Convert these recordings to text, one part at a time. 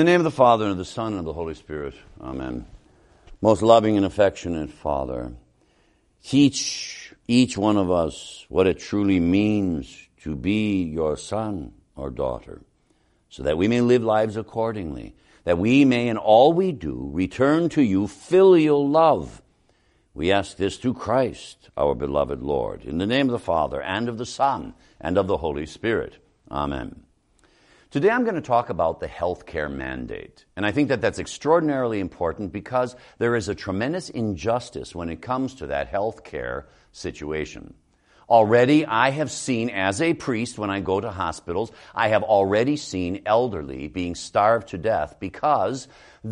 the name of the Father, and of the Son, and of the Holy Spirit. Amen. Most loving and affectionate Father, teach each one of us what it truly means to be your son or daughter, so that we may live lives accordingly, that we may in all we do return to you filial love. We ask this through Christ, our beloved Lord, in the name of the Father, and of the Son, and of the Holy Spirit. Amen. Today I'm going to talk about the healthcare mandate. And I think that that's extraordinarily important because there is a tremendous injustice when it comes to that healthcare situation. Already I have seen, as a priest, when I go to hospitals, I have already seen elderly being starved to death because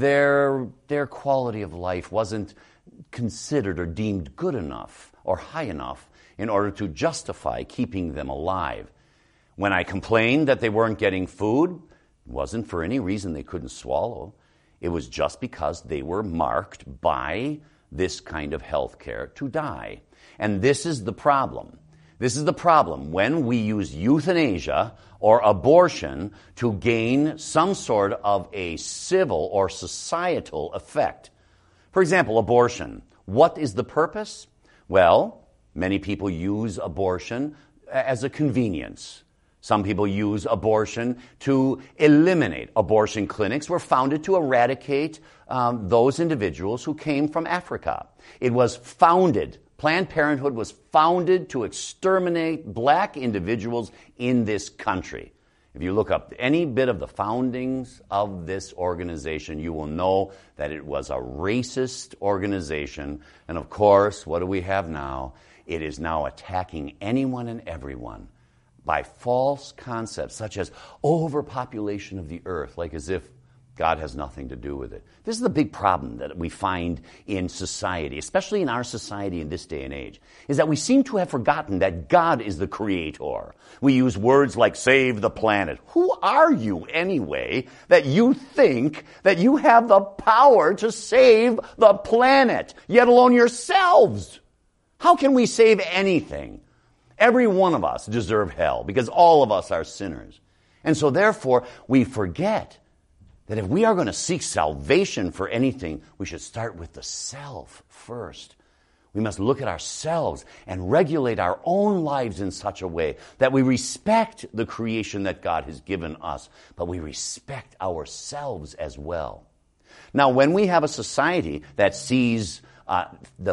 their quality of life wasn't considered or deemed good enough or high enough in order to justify keeping them alive. When I complained that they weren't getting food, it wasn't for any reason they couldn't swallow. It was just because they were marked by this kind of health care to die. And this is the problem. This is the problem when we use euthanasia or abortion to gain some sort of a civil or societal effect. For example, abortion. What is the purpose? Well, many people use abortion as a convenience. Some people use abortion to eliminate. Abortion clinics were founded to eradicate those individuals who came from Africa. It was founded, Planned Parenthood was founded to exterminate black individuals in this country. If you look up any bit of the foundings of this organization, you will know that it was a racist organization. And of course, what do we have now? It is now attacking anyone and everyone by false concepts such as overpopulation of the earth, like as if God has nothing to do with it. This is the big problem that we find in society, especially in our society in this day and age, is that we seem to have forgotten that God is the creator. We use words like save the planet. Who are you anyway that you think that you have the power to save the planet, yet alone yourselves? How can we save anything? Every one of us deserve hell because all of us are sinners. And so therefore, we forget that if we are going to seek salvation for anything, we should start with the self first. We must look at ourselves and regulate our own lives in such a way that we respect the creation that God has given us, but we respect ourselves as well. Now, when we have a society that sees the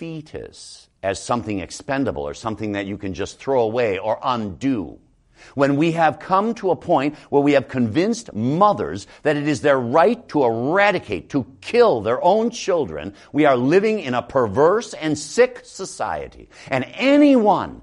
fetus as something expendable or something that you can just throw away or undo, when we have come to a point where we have convinced mothers that it is their right to eradicate, to kill their own children, we are living in a perverse and sick society. And anyone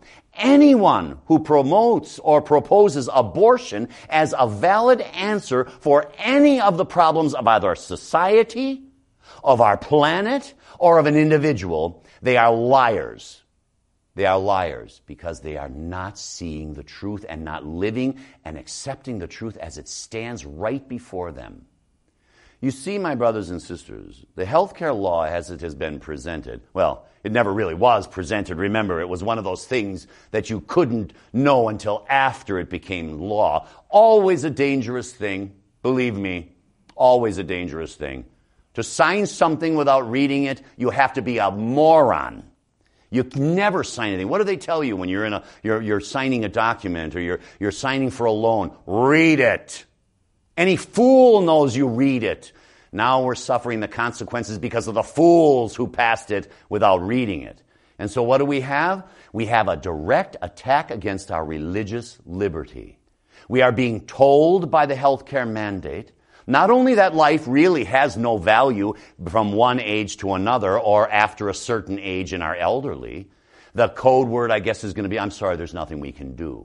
who promotes or proposes abortion as a valid answer for any of the problems of either society, of our planet, or of an individual, they are liars. They are liars because they are not seeing the truth and not living and accepting the truth as it stands right before them. You see, my brothers and sisters, the healthcare law as it has been presented, well, it never really was presented. Remember, it was one of those things that you couldn't know until after it became law. Always a dangerous thing, believe me, always a dangerous thing. To sign something without reading it, you have to be a moron. You never sign anything. What do they tell you when you're signing a document or you're signing for a loan? Read it. Any fool knows you read it. Now we're suffering the consequences because of the fools who passed it without reading it. And so what do we have? We have a direct attack against our religious liberty. We are being told by the healthcare mandate not only that life really has no value from one age to another or after a certain age in our elderly. The code word, I guess, is going to be, I'm sorry, there's nothing we can do.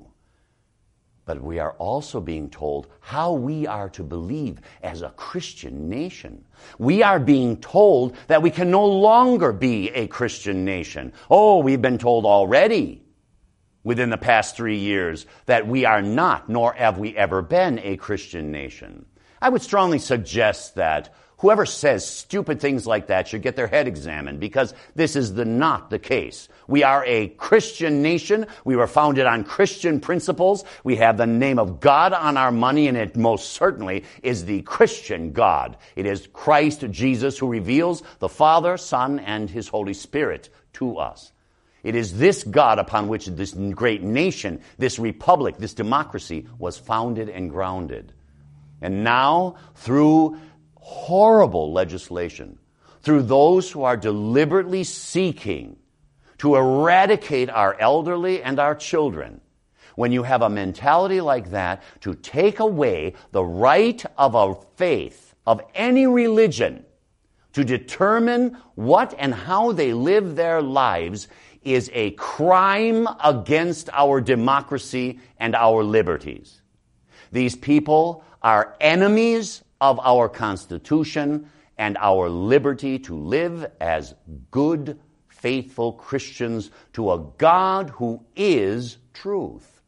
But we are also being told how we are to believe as a Christian nation. We are being told that we can no longer be a Christian nation. Oh, we've been told already within the past 3 years that we are not, nor have we ever been, a Christian nation. I would strongly suggest that Whoever says stupid things like that should get their head examined, because this is not the case. We are a Christian nation. We were founded on Christian principles. We have the name of God on our money, and it most certainly is the Christian God. It is Christ Jesus who reveals the Father, Son, and His Holy Spirit to us. It is this God upon which this great nation, this republic, this democracy was founded and grounded. And now, through horrible legislation, through those who are deliberately seeking to eradicate our elderly and our children, when you have a mentality like that, to take away the right of a faith, of any religion, to determine what and how they live their lives, is a crime against our democracy and our liberties. These people are enemies of our Constitution and our liberty to live as good, faithful Christians to a God who is truth.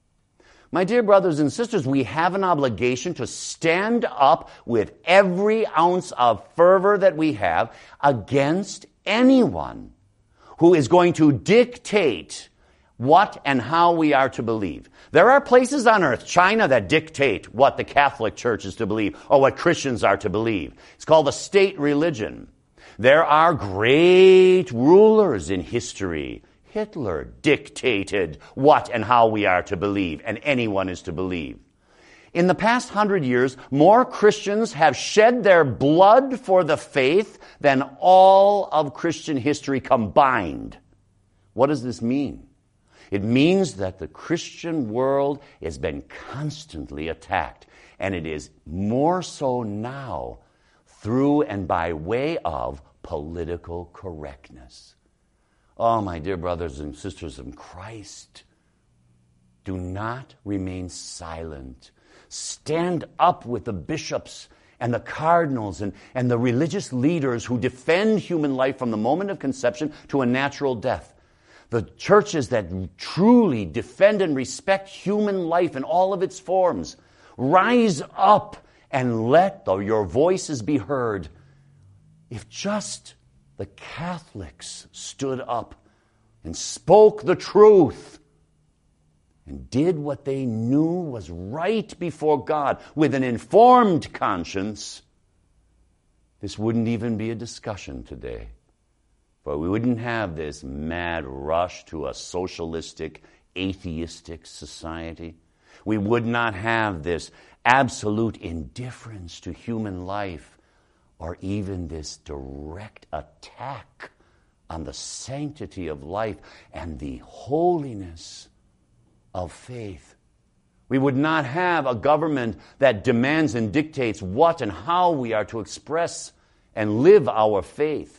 My dear brothers and sisters, we have an obligation to stand up with every ounce of fervor that we have against anyone who is going to dictate what and how we are to believe. There are places on earth, China, that dictate what the Catholic Church is to believe or what Christians are to believe. It's called a state religion. There are great rulers in history. Hitler dictated what and how we are to believe, and anyone is to believe. In the past 100 years, more Christians have shed their blood for the faith than all of Christian history combined. What does this mean? It means that the Christian world has been constantly attacked, and it is more so now through and by way of political correctness. Oh, my dear brothers and sisters in Christ, do not remain silent. Stand up with the bishops and the cardinals and the religious leaders who defend human life from the moment of conception to a natural death. The churches that truly defend and respect human life in all of its forms. Rise up and let your voices be heard. If just the Catholics stood up and spoke the truth and did what they knew was right before God with an informed conscience, this wouldn't even be a discussion today. For we wouldn't have this mad rush to a socialistic, atheistic society. We would not have this absolute indifference to human life, or even this direct attack on the sanctity of life and the holiness of faith. We would not have a government that demands and dictates what and how we are to express and live our faith.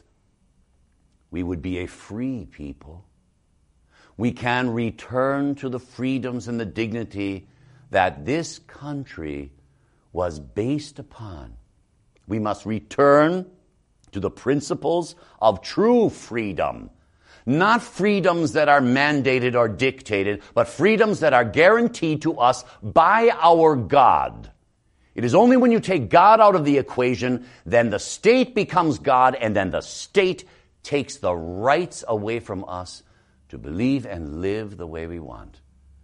We would be a free people. We can return to the freedoms and the dignity that this country was based upon. We must return to the principles of true freedom. Not freedoms that are mandated or dictated, but freedoms that are guaranteed to us by our God. It is only when you take God out of the equation, then the state becomes God, and then the state takes the rights away from us to believe and live the way we want.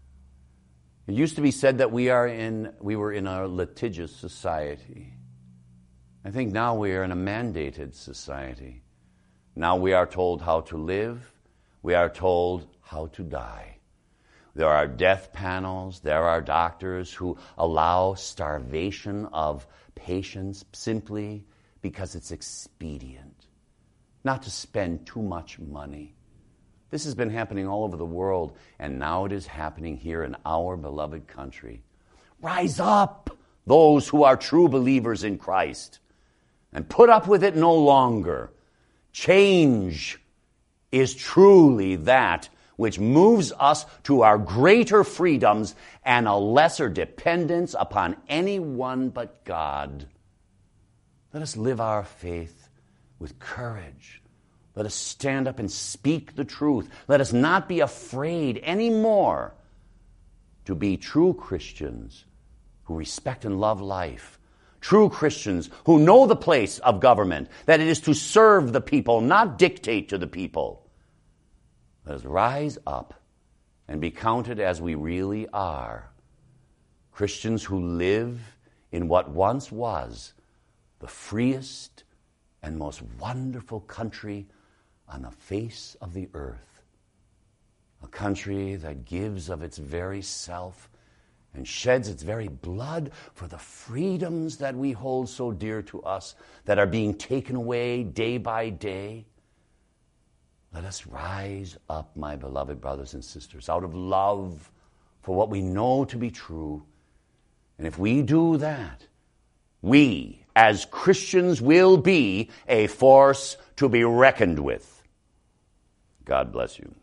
It used to be said that we were in a litigious society. I think now we are in a mandated society. Now we are told how to live. We are told how to die. There are death panels. There are doctors who allow starvation of patients simply because it's expedient, not to spend too much money. This has been happening all over the world, and now it is happening here in our beloved country. Rise up, those who are true believers in Christ, and put up with it no longer. Change is truly that which moves us to our greater freedoms and a lesser dependence upon anyone but God. Let us live our faith with courage. Let us stand up and speak the truth. Let us not be afraid anymore to be true Christians who respect and love life, true Christians who know the place of government, that it is to serve the people, not dictate to the people. Let us rise up and be counted as we really are, Christians who live in what once was the freest and most wonderful country on the face of the earth, a country that gives of its very self and sheds its very blood for the freedoms that we hold so dear to us, that are being taken away day by day. Let us rise up, my beloved brothers and sisters, out of love for what we know to be true. And if we do that, we, as Christians, will be a force to be reckoned with. God bless you.